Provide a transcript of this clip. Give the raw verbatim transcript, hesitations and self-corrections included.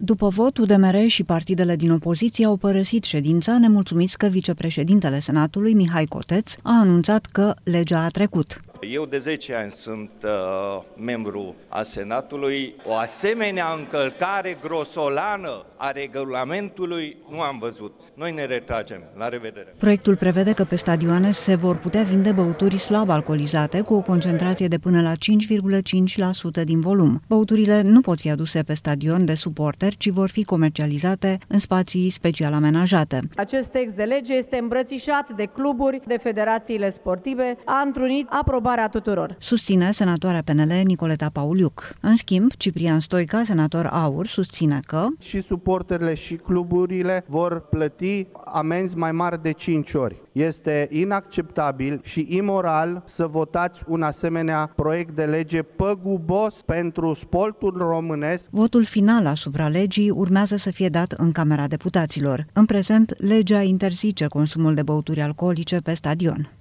După vot, U D M R și partidele din opoziție au părăsit ședința, nemulțumiți că vicepreședintele Senatului, Mihai Coteț, a anunțat că legea a trecut. Eu de zece ani sunt uh, membru a Senatului. O asemenea încălcare grosolană a regulamentului nu am văzut. Noi ne retragem. La revedere! Proiectul prevede că pe stadioane se vor putea vinde băuturi slab alcoolizate cu o concentrație de până la cinci virgulă cinci la sută din volum. Băuturile nu pot fi aduse pe stadion de suporteri, ci vor fi comercializate în spații special amenajate. Acest text de lege este îmbrățișat de cluburi, de federațiile sportive, a întrunit aprobarea tuturor. Susține senatoarea P N L Nicoleta Pauliuc. În schimb, Ciprian Stoica, senator AUR, susține că și suporterile și cluburile vor plăti amenzi mai mari de cinci ori. Este inacceptabil și imoral să votați un asemenea proiect de lege păgubos pentru sportul românesc. Votul final asupra legii urmează să fie dat în Camera Deputaților. În prezent, legea interzice consumul de băuturi alcoolice pe stadion.